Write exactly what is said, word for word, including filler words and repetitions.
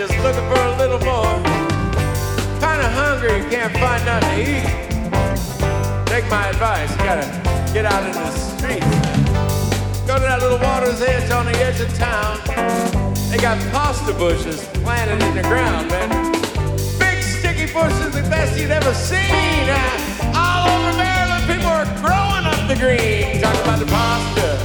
just looking for a little more. Kinda hungry, can't find nothing to eat. Take my advice, you gotta get out into the streets, man. Go to that little water's edge on the edge of town. They got pasta bushes planted in the ground, man. Big sticky bushes, the best you'd ever seen. Uh, all over Maryland, people are growing up the green. Talking about the pasta.